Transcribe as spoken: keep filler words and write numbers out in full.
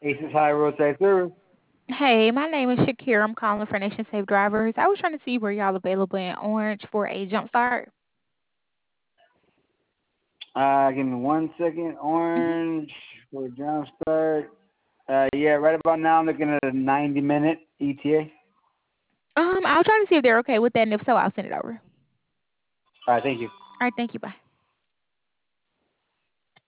Aces High Roadside Service. Hey, my name is Shakira. I'm calling for Nation Safe Drivers. I was trying to see where y'all available in Orange for a jump start. Uh, give me one second. hmm Orange for jump start. Uh, yeah, right about now I'm looking at a ninety minute E T A. Um, I'll try to see if they're okay with that, and if so, I'll send it over. All right, thank you. All right, thank you. Bye.